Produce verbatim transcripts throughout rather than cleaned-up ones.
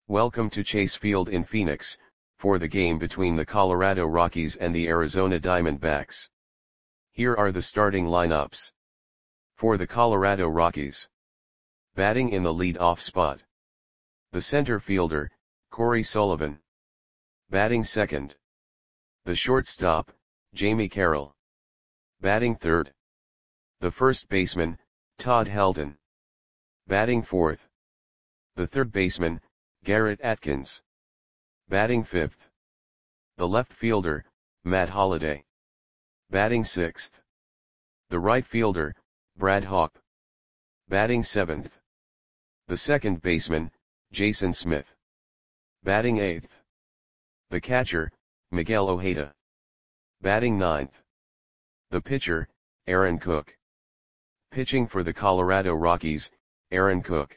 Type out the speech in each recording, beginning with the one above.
Welcome to Chase Field in Phoenix, for the game between the Colorado Rockies and the Arizona Diamondbacks. Here are the starting lineups. For the Colorado Rockies. Batting in the lead-off spot. The center fielder, Corey Sullivan. Batting second. The shortstop, Jamie Carroll. Batting third. The first baseman, Todd Helton. Batting fourth. The third baseman, Garrett Atkins. Batting fifth. The left fielder, Matt Holliday. Batting sixth. The right fielder, Brad Hawpe. Batting seventh. The second baseman, Jason Smith. Batting eighth. The catcher, Miguel Ojeda. Batting ninth. The pitcher, Aaron Cook. Pitching for the Colorado Rockies, Aaron Cook.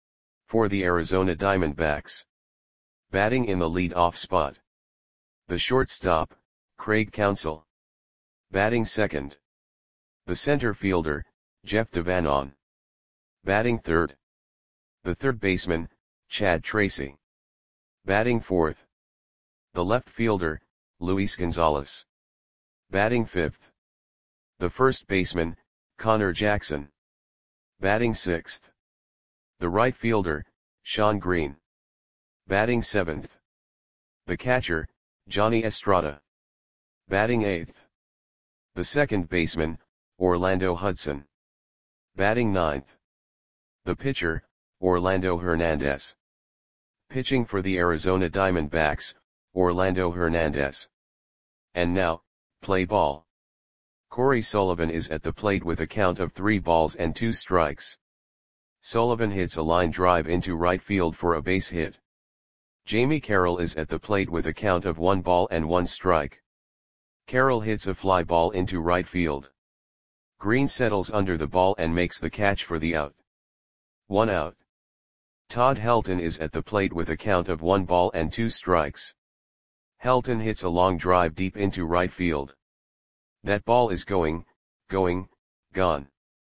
For the Arizona Diamondbacks. Batting in the lead-off spot. The shortstop, Craig Counsell. Batting second. The center fielder, Jeff Devannon. Batting third. The third baseman, Chad Tracy. Batting fourth. The left fielder, Luis Gonzalez. Batting fifth. The first baseman, Connor Jackson. Batting sixth. The right fielder, Shawn Green. Batting seventh. The catcher, Johnny Estrada. Batting eighth. The second baseman, Orlando Hudson. Batting ninth. The pitcher, Orlando Hernandez. Pitching for the Arizona Diamondbacks, Orlando Hernandez. And now, play ball. Corey Sullivan is at the plate with a count of three balls and two strikes. Sullivan hits a line drive into right field for a base hit. Jamie Carroll is at the plate with a count of one ball and one strike. Carroll hits a fly ball into right field. Green settles under the ball and makes the catch for the out. One out. Todd Helton is at the plate with a count of one ball and two strikes. Helton hits a long drive deep into right field. That ball is going, going, gone.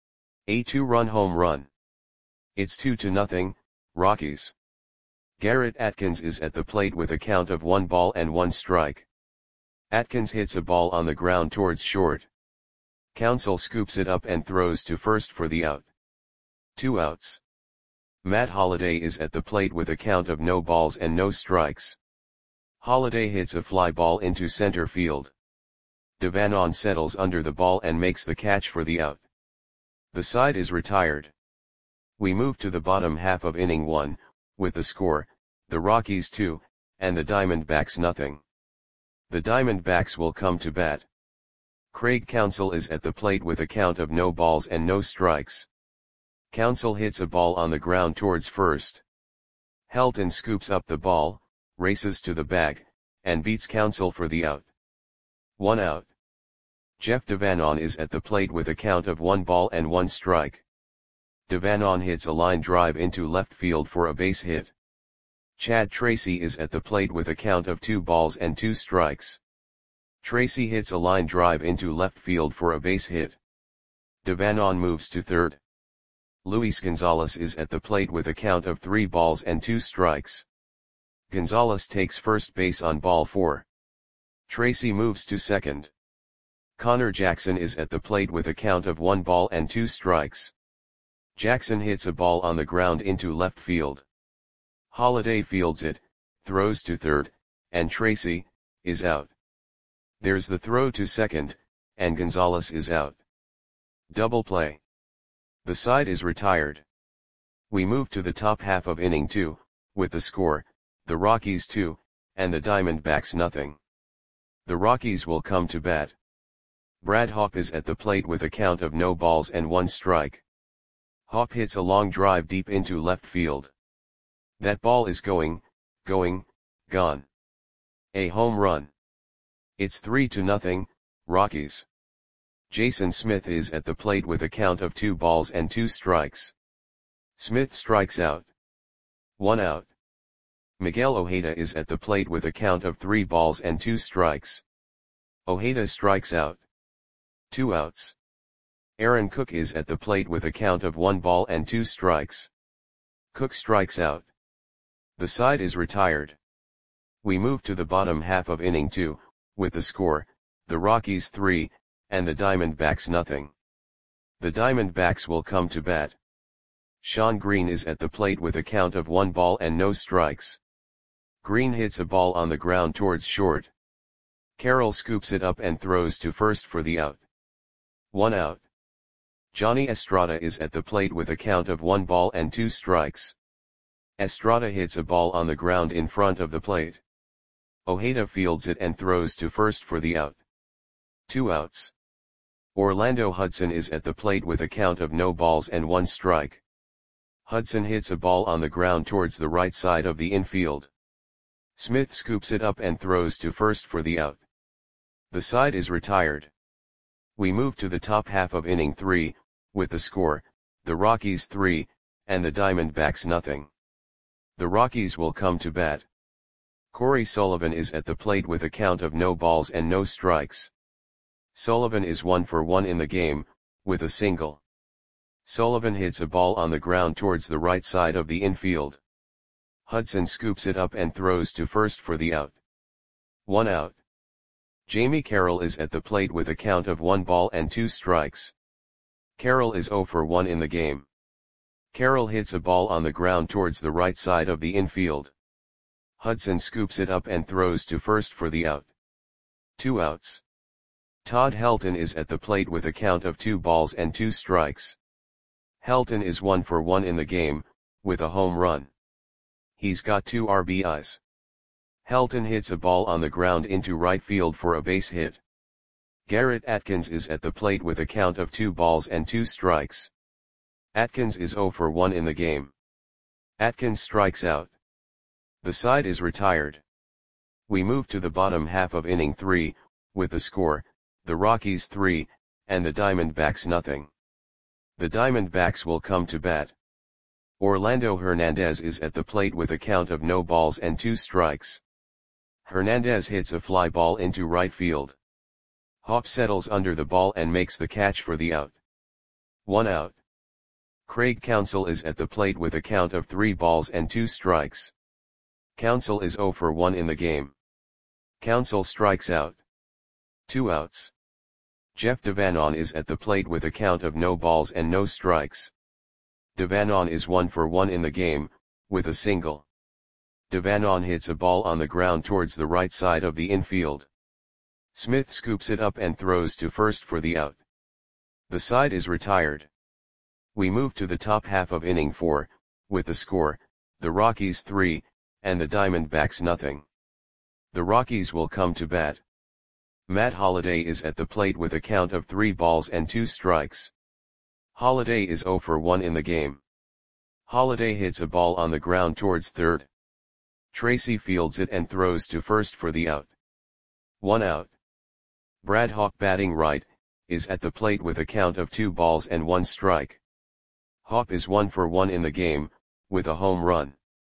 A two-run home run. It's two to nothing, Rockies. Garrett Atkins is at the plate with a count of one ball and one strike. Atkins hits a ball on the ground towards short. Counsell scoops it up and throws to first for the out. Two outs. Matt Holliday is at the plate with a count of no balls and no strikes. Holliday hits a fly ball into center field. Devannon settles under the ball and makes the catch for the out. The side is retired. We move to the bottom half of inning one, with the score, the Rockies two, and the Diamondbacks nothing. The Diamondbacks will come to bat. Craig Counsell is at the plate with a count of no balls and no strikes. Counsell hits a ball on the ground towards first. Helton scoops up the ball, races to the bag, and beats Counsell for the out. One out. Jeff Devannon is at the plate with a count of one ball and one strike. Devannon hits a line drive into left field for a base hit. Chad Tracy is at the plate with a count of two balls and two strikes. Tracy hits a line drive into left field for a base hit. Devannon moves to third. Luis Gonzalez is at the plate with a count of three balls and two strikes. Gonzalez takes first base on ball four. Tracy moves to second. Connor Jackson is at the plate with a count of one ball and two strikes. Jackson hits a ball on the ground into left field. Holliday fields it, throws to third, and Tracy is out. There's the throw to second, and Gonzalez is out. Double play. The side is retired. We move to the top half of inning two, with the score, the Rockies two, and the Diamondbacks nothing. The Rockies will come to bat. Brad Hawpe is at the plate with a count of no balls and one strike. Hawpe hits a long drive deep into left field. That ball is going, going, gone. A home run. It's three to nothing, Rockies. Jason Smith is at the plate with a count of two balls and two strikes. Smith strikes out. One out. Miguel Ojeda is at the plate with a count of three balls and two strikes. Ojeda strikes out. Two outs. Aaron Cook is at the plate with a count of one ball and two strikes. Cook strikes out. The side is retired. We move to the bottom half of inning two, with the score, the Rockies three, and the Diamondbacks nothing. The Diamondbacks will come to bat. Shawn Green is at the plate with a count of one ball and no strikes. Green hits a ball on the ground towards short. Carroll scoops it up and throws to first for the out. One out. Johnny Estrada is at the plate with a count of one ball and two strikes. Estrada hits a ball on the ground in front of the plate. Ojeda fields it and throws to first for the out. Two outs. Orlando Hudson is at the plate with a count of no balls and one strike. Hudson hits a ball on the ground towards the right side of the infield. Smith scoops it up and throws to first for the out. The side is retired. We move to the top half of inning three, with the score, the Rockies three, and the Diamondbacks nothing. The Rockies will come to bat. Corey Sullivan is at the plate with a count of no balls and no strikes. Sullivan is one for one in the game, with a single. Sullivan hits a ball on the ground towards the right side of the infield. Hudson scoops it up and throws to first for the out. One out. Jamie Carroll is at the plate with a count of one ball and two strikes. Carroll is zero for one in the game. Carroll hits a ball on the ground towards the right side of the infield. Hudson scoops it up and throws to first for the out. Two outs. Todd Helton is at the plate with a count of two balls and two strikes. Helton is one for one in the game, with a home run. He's got two R B Is. Helton hits a ball on the ground into right field for a base hit. Garrett Atkins is at the plate with a count of two balls and two strikes. Atkins is zero for one in the game. Atkins strikes out. The side is retired. We move to the bottom half of inning three, with the score, the Rockies three, and the Diamondbacks nothing. The Diamondbacks will come to bat. Orlando Hernandez is at the plate with a count of no balls and two strikes. Hernandez hits a fly ball into right field. Hop settles under the ball and makes the catch for the out. One out. Craig Counsell is at the plate with a count of three balls and two strikes. Counsell is zero for one in the game. Counsell strikes out. Two outs. Jeff Devanon is at the plate with a count of no balls and no strikes. Devanon is one for one in the game, with a single. Devanon hits a ball on the ground towards the right side of the infield. Smith scoops it up and throws to first for the out. The side is retired. We move to the top half of inning four, with the score, the Rockies three, and the Diamondbacks nothing. The Rockies will come to bat. Matt Holliday is at the plate with a count of three balls and two strikes. Holliday is zero for one in the game. Holliday hits a ball on the ground towards third. Tracy fields it and throws to first for the out. One out. Brad Hawk, batting right, is at the plate with a count of two balls and one strike. Hawk is one for one in the game, with a home run.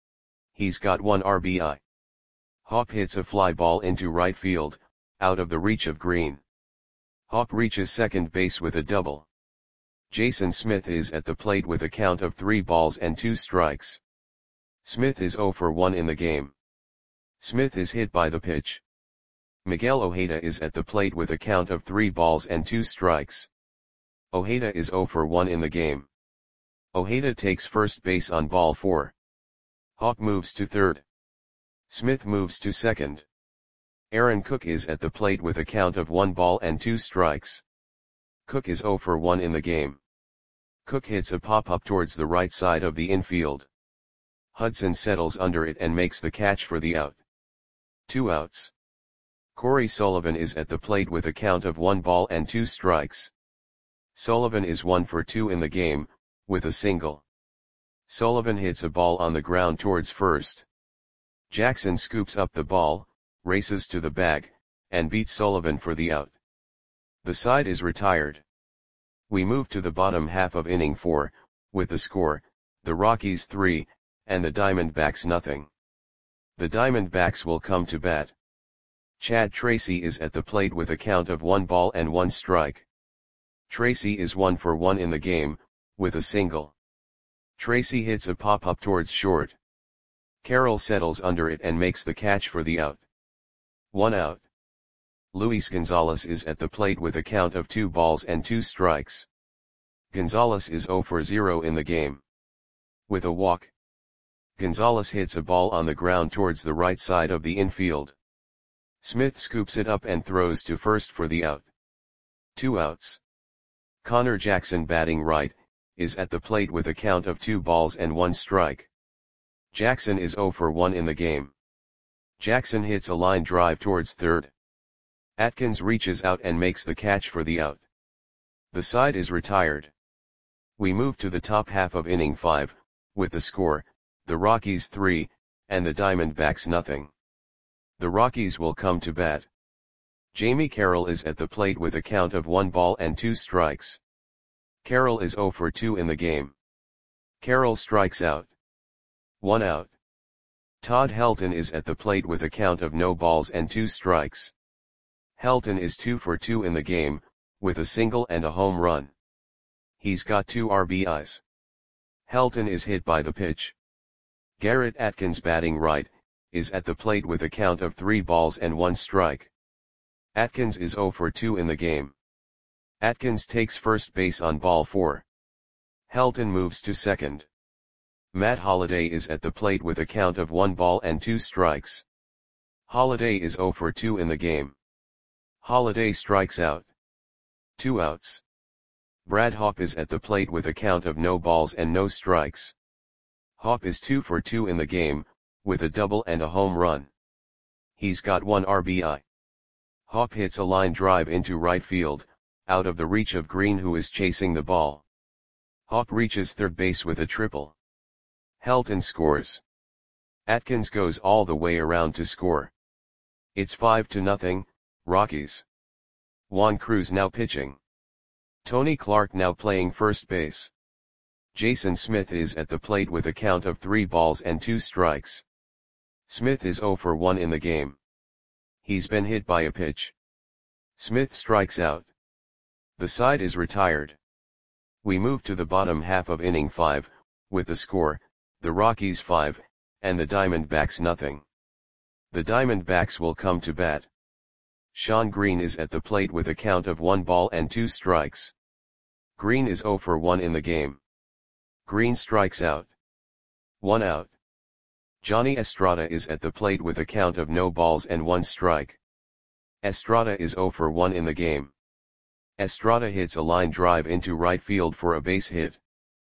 He's got one R B I. Hawk hits a fly ball into right field, out of the reach of Green. Hawk reaches second base with a double. Jason Smith is at the plate with a count of three balls and two strikes. Smith is zero for one in the game. Smith is hit by the pitch. Miguel Ojeda is at the plate with a count of three balls and two strikes. Ojeda is zero for one in the game. Ojeda takes first base on ball four. Hawk moves to third. Smith moves to second. Aaron Cook is at the plate with a count of one ball and two strikes. Cook is zero for one in the game. Cook hits a pop-up towards the right side of the infield. Hudson settles under it and makes the catch for the out. Two outs. Corey Sullivan is at the plate with a count of one ball and two strikes. Sullivan is one for two in the game, with a single. Sullivan hits a ball on the ground towards first. Jackson scoops up the ball, races to the bag, and beats Sullivan for the out. The side is retired. We move to the bottom half of inning four, with the score, the Rockies three, and the Diamondbacks nothing. The Diamondbacks will come to bat. Chad Tracy is at the plate with a count of one ball and one strike. Tracy is one for one in the game, with a single. Tracy hits a pop-up towards short. Carroll settles under it and makes the catch for the out. One out. Luis Gonzalez is at the plate with a count of two balls and two strikes. Gonzalez is zero for zero in the game. With a walk, Gonzalez hits a ball on the ground towards the right side of the infield. Smith scoops it up and throws to first for the out. Two outs. Connor Jackson, batting right, is at the plate with a count of two balls and one strike. Jackson is zero for one in the game. Jackson hits a line drive towards third. Atkins reaches out and makes the catch for the out. The side is retired. We move to the top half of inning five, with the score, the Rockies three, and the Diamondbacks nothing. The Rockies will come to bat. Jamie Carroll is at the plate with a count of one ball and two strikes. Carroll is zero for two in the game. Carroll strikes out. One out. Todd Helton is at the plate with a count of no balls and two strikes. Helton is two for two in the game, with a single and a home run. He's got two R B Is. Helton is hit by the pitch. Garrett Atkins, batting right, is at the plate with a count of three balls and one strike. Atkins is zero for two in the game. Atkins takes first base on ball four. Helton moves to second. Matt Holliday is at the plate with a count of one ball and two strikes. Holliday is zero for two in the game. Holliday strikes out. Two outs. Brad Hawpe is at the plate with a count of no balls and no strikes. Hawpe is two for two in the game, with a double and a home run. He's got one R B I. Hawpe hits a line drive into right field, out of the reach of Green, who is chasing the ball. Hawpe reaches third base with a triple. Helton scores. Atkins goes all the way around to score. It's five to nothing, Rockies. Juan Cruz now pitching. Tony Clark now playing first base. Jason Smith is at the plate with a count of three balls and two strikes. Smith is zero for one in the game. He's been hit by a pitch. Smith strikes out. The side is retired. We move to the bottom half of inning five, with the score, the Rockies five, and the Diamondbacks nothing. The Diamondbacks will come to bat. Sean Green is at the plate with a count of one ball and two strikes. Green is zero for one in the game. Green strikes out. One out. Johnny Estrada is at the plate with a count of no balls and one strike. Estrada is zero for one in the game. Estrada hits a line drive into right field for a base hit.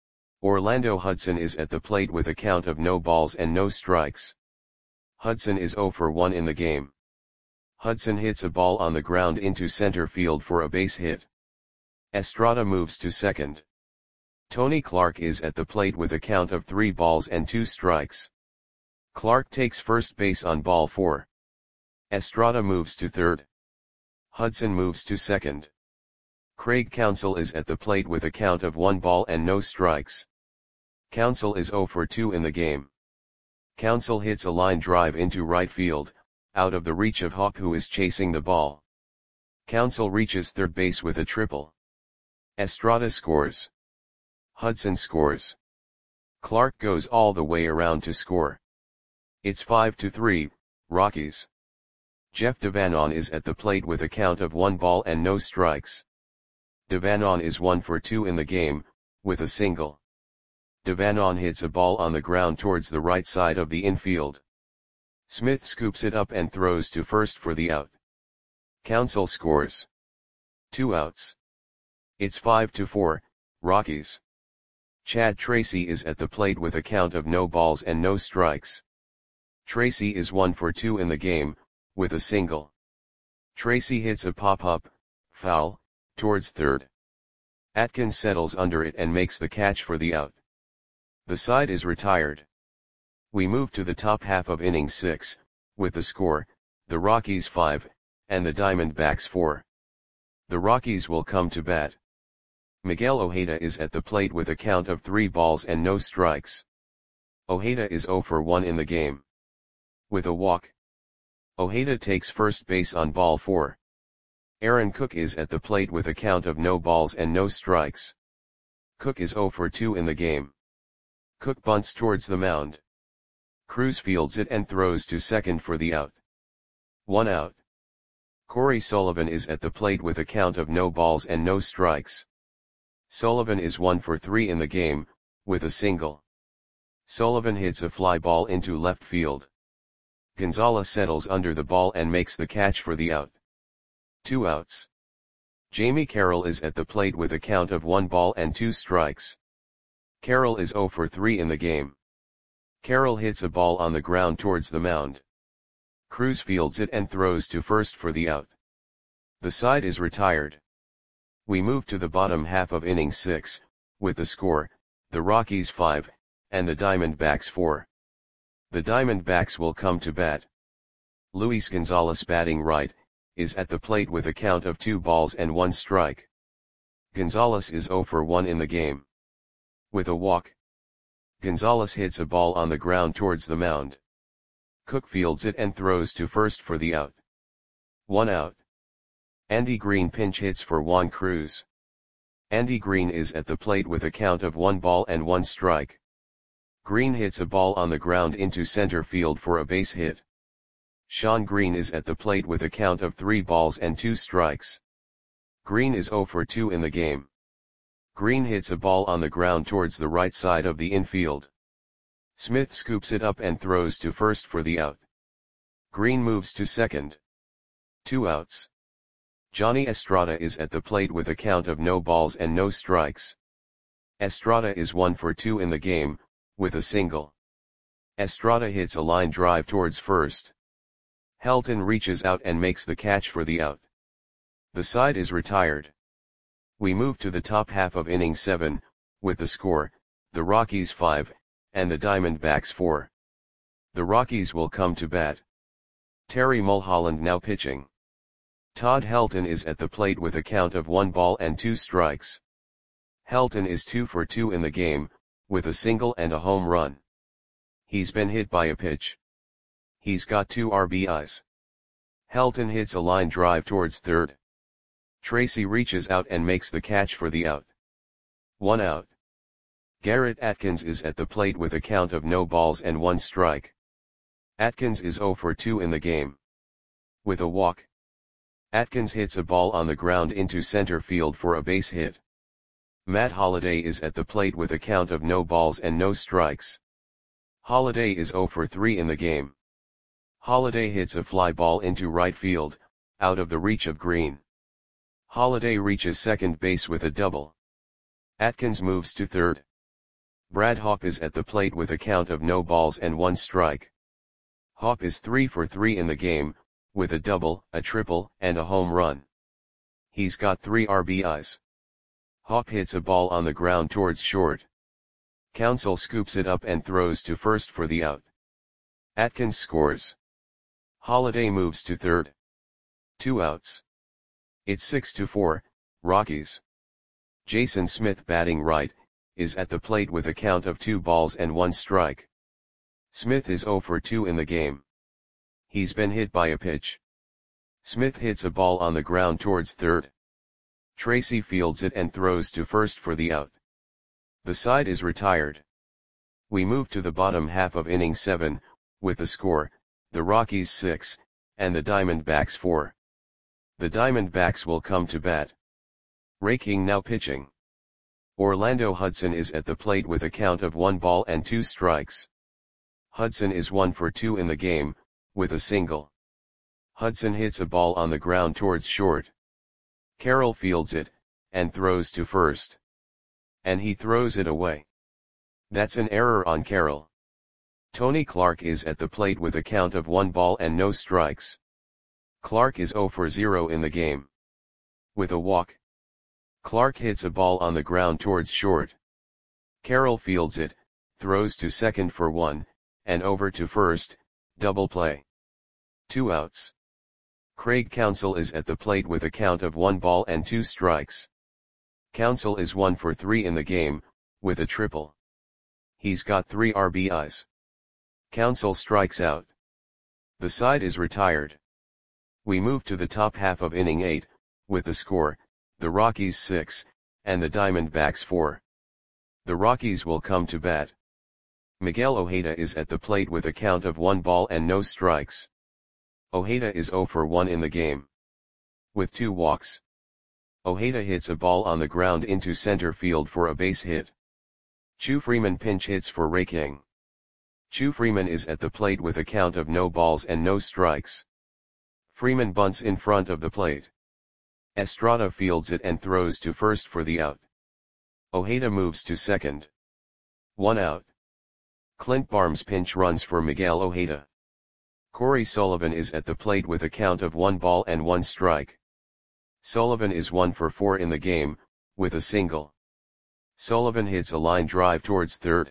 Orlando Hudson is at the plate with a count of no balls and no strikes. Hudson is zero for one in the game. Hudson hits a ball on the ground into center field for a base hit. Estrada moves to second. Tony Clark is at the plate with a count of three balls and two strikes. Clark takes first base on ball four. Estrada moves to third. Hudson moves to second. Craig Counsell is at the plate with a count of one ball and no strikes. Counsell is zero for two in the game. Counsell hits a line drive into right field, out of the reach of Hawpe, who is chasing the ball. Counsell reaches third base with a triple. Estrada scores. Hudson scores. Clark goes all the way around to score. It's five to three, Rockies. Jeff Devanon is at the plate with a count of one ball and no strikes. Devanon is one for two in the game, with a single. Devanon hits a ball on the ground towards the right side of the infield. Smith scoops it up and throws to first for the out. Counsell scores. Two outs. It's five to four, Rockies. Chad Tracy is at the plate with a count of no balls and no strikes. Tracy is one for two in the game, with a single. Tracy hits a pop-up, foul, towards third. Atkins settles under it and makes the catch for the out. The side is retired. We move to the top half of inning six, with the score, the Rockies five, and the Diamondbacks four. The Rockies will come to bat. Miguel Ojeda is at the plate with a count of three balls and no strikes. Ojeda is zero for one in the game. With a walk, Ojeda takes first base on ball four. Aaron Cook is at the plate with a count of no balls and no strikes. Cook is zero for two in the game. Cook bunts towards the mound. Cruz fields it and throws to second for the out. One out. Corey Sullivan is at the plate with a count of no balls and no strikes. Sullivan is one for three in the game, with a single. Sullivan hits a fly ball into left field. Gonzalez settles under the ball and makes the catch for the out. Two outs. Jamie Carroll is at the plate with a count of one ball and two strikes. Carroll is zero for three in the game. Carroll hits a ball on the ground towards the mound. Cruz fields it and throws to first for the out. The side is retired. We move to the bottom half of inning six, with the score, the Rockies five, and the Diamondbacks four. The Diamondbacks will come to bat. Luis Gonzalez, batting right, is at the plate with a count of two balls and one strike. Gonzalez is zero for one in the game. With a walk, Gonzalez hits a ball on the ground towards the mound. Cook fields it and throws to first for the out. One out. Andy Green pinch hits for Juan Cruz. Andy Green is at the plate with a count of one ball and one strike. Green hits a ball on the ground into center field for a base hit. Sean Green is at the plate with a count of three balls and two strikes. Green is zero for two in the game. Green hits a ball on the ground towards the right side of the infield. Smith scoops it up and throws to first for the out. Green moves to second. Two outs. Johnny Estrada is at the plate with a count of no balls and no strikes. Estrada is one for two in the game, with a single. Estrada hits a line drive towards first. Helton reaches out and makes the catch for the out. The side is retired. We move to the top half of inning seven, with the score, the Rockies five, and the Diamondbacks four. The Rockies will come to bat. Terry Mulholland now pitching. Todd Helton is at the plate with a count of one ball and two strikes. Helton is two for two in the game, with a single and a home run. He's been hit by a pitch. He's got two R B Is. Helton hits a line drive towards third. Tracy reaches out and makes the catch for the out. One out. Garrett Atkins is at the plate with a count of no balls and one strike. Atkins is zero for two in the game. With a walk, Atkins hits a ball on the ground into center field for a base hit. Matt Holliday is at the plate with a count of no balls and no strikes. Holliday is zero for three in the game. Holliday hits a fly ball into right field, out of the reach of Green. Holliday reaches second base with a double. Atkins moves to third. Brad Hawpe is at the plate with a count of no balls and one strike. Hawpe is three for three in the game, with a double, a triple, and a home run. He's got three R B Is. Hawpe hits a ball on the ground towards short. Counsell scoops it up and throws to first for the out. Atkins scores. Holliday moves to third. Two outs. It's six to four, Rockies. Jason Smith, batting right, is at the plate with a count of two balls and one strike. Smith is zero for two in the game. He's been hit by a pitch. Smith hits a ball on the ground towards third. Tracy fields it and throws to first for the out. The side is retired. We move to the bottom half of inning seven, with the score, the Rockies six, and the Diamondbacks four. The Diamondbacks will come to bat. Ray King now pitching. Orlando Hudson is at the plate with a count of one ball and two strikes. Hudson is one for two in the game, with a single. Hudson hits a ball on the ground towards short. Carroll fields it, and throws to first. And he throws it away. That's an error on Carroll. Tony Clark is at the plate with a count of one ball and no strikes. Clark is zero for zero in the game. With a walk, Clark hits a ball on the ground towards short. Carroll fields it, throws to second for one, and over to first, double play. Two outs. Craig Counsell is at the plate with a count of one ball and two strikes. Counsell is one for three in the game, with a triple. He's got three R B Is. Counsell strikes out. The side is retired. We move to the top half of inning eight, with the score, the Rockies six, and the Diamondbacks four. The Rockies will come to bat. Miguel Ojeda is at the plate with a count of one ball and no strikes. Ojeda is zero for one in the game. With two walks. Ojeda hits a ball on the ground into center field for a base hit. Chu Freeman pinch hits for Ray King. Chu Freeman is at the plate with a count of no balls and no strikes. Freeman bunts in front of the plate. Estrada fields it and throws to first for the out. Ojeda moves to second. One out. Clint Barnes pinch runs for Miguel Ojeda. Corey Sullivan is at the plate with a count of one ball and one strike. Sullivan is one for four in the game, with a single. Sullivan hits a line drive towards third.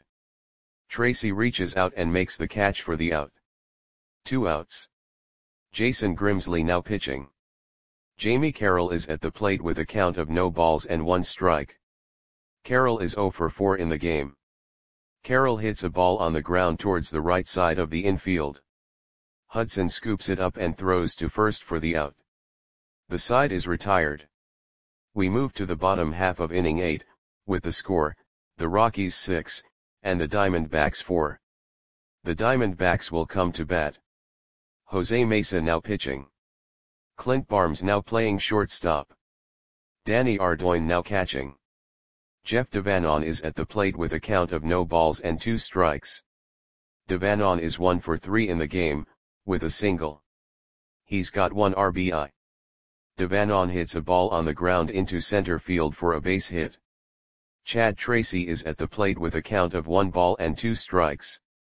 Tracy reaches out and makes the catch for the out. Two outs. Jason Grimsley now pitching. Jamie Carroll is at the plate with a count of no balls and one strike. Carroll is zero for four in the game. Carroll hits a ball on the ground towards the right side of the infield. Hudson scoops it up and throws to first for the out. The side is retired. We move to the bottom half of inning eight, with the score, the Rockies six, and the Diamondbacks four. The Diamondbacks will come to bat. Jose Mesa now pitching. Clint Barnes now playing shortstop. Danny Ardoin now catching. Jeff Devanon is at the plate with a count of no balls and two strikes. Devanon is one for three in the game, with a single. He's got one R B I. Devanon hits a ball on the ground into center field for a base hit. Chad Tracy is at the plate with a count of one ball and two strikes.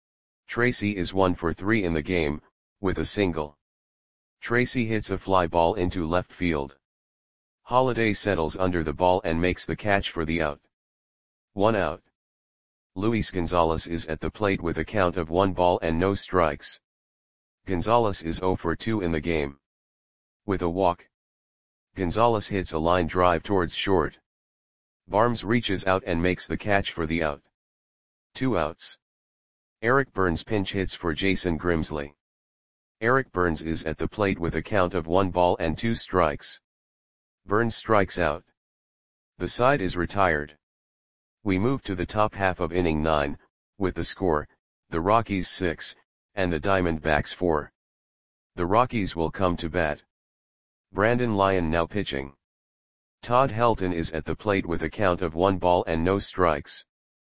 Tracy is one for three in the game, with a single. Tracy hits a fly ball into left field. Holiday settles under the ball and makes the catch for the out. One out. Luis Gonzalez is at the plate with a count of one ball and no strikes. Gonzalez is zero for two in the game. With a walk. Gonzalez hits a line drive towards short. Barnes reaches out and makes the catch for the out. Two outs. Eric Burns pinch hits for Jason Grimsley. Eric Burns is at the plate with a count of one ball and two strikes. Burns strikes out. The side is retired. We move to the top half of inning nine, with the score, the Rockies six, and the Diamondbacks four. The Rockies will come to bat. Brandon Lyon now pitching. Todd Helton is at the plate with a count of one ball and no strikes.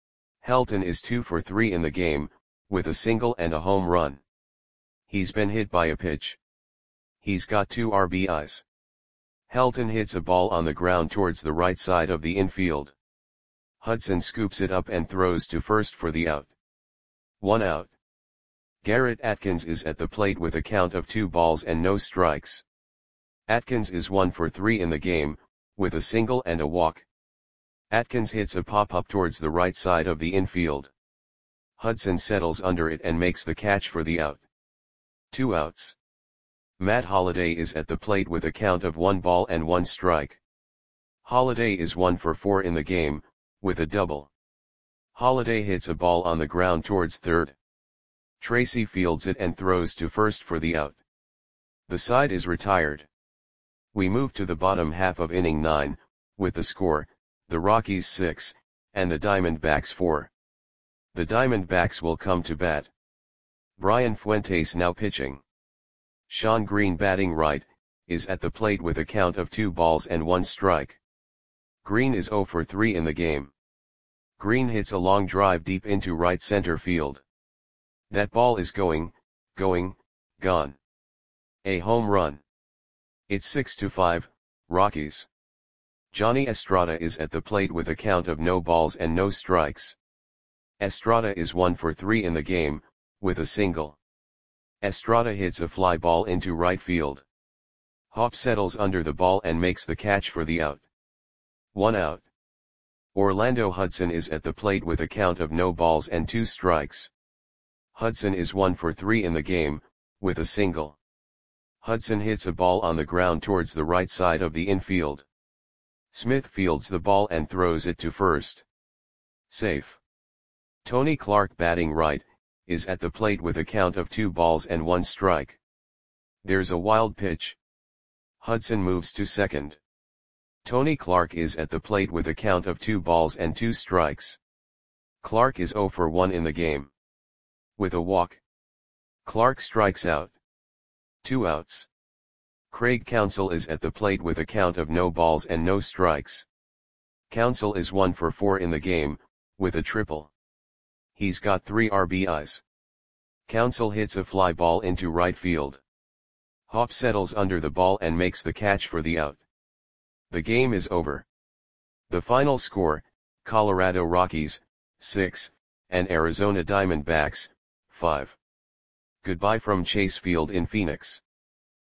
Helton is two for three in the game, with a single and a home run. He's been hit by a pitch. He's got two R B Is. Helton hits a ball on the ground towards the right side of the infield. Hudson scoops it up and throws to first for the out. One out. Garrett Atkins is at the plate with a count of two balls and no strikes. Atkins is one for three in the game, with a single and a walk. Atkins hits a pop-up towards the right side of the infield. Hudson settles under it and makes the catch for the out. Two outs. Matt Holliday is at the plate with a count of one ball and one strike. Holliday is one for four in the game, with a double. Holliday hits a ball on the ground towards third. Tracy fields it and throws to first for the out. The side is retired. We move to the bottom half of inning nine, with the score, the Rockies six, and the Diamondbacks four. The Diamondbacks will come to bat. Brian Fuentes now pitching. Sean Green batting right, is at the plate with a count of two balls and one strike. Green is zero for three in the game. Green hits a long drive deep into right center field. That ball is going, going, gone. A home run. It's six to five, Rockies. Johnny Estrada is at the plate with a count of no balls and no strikes. Estrada is one for three in the game, with a single. Estrada hits a fly ball into right field. Hop settles under the ball and makes the catch for the out. One out. Orlando Hudson is at the plate with a count of no balls and two strikes. Hudson is one for three in the game, with a single. Hudson hits a ball on the ground towards the right side of the infield. Smith fields the ball and throws it to first. Safe. Tony Clark batting right, is at the plate with a count of two balls and one strike. There's a wild pitch. Hudson moves to second. Tony Clark is at the plate with a count of two balls and two strikes. Clark is zero for one in the game. with a walk. Clark strikes out. Two outs. Craig Counsell is at the plate with a count of no balls and no strikes. Counsell is one for four in the game, with a triple. He's got three R B Is. Counsell hits a fly ball into right field. Hopp settles under the ball and makes the catch for the out. The game is over. The final score, Colorado Rockies, six, and Arizona Diamondbacks, five. Goodbye from Chase Field in Phoenix.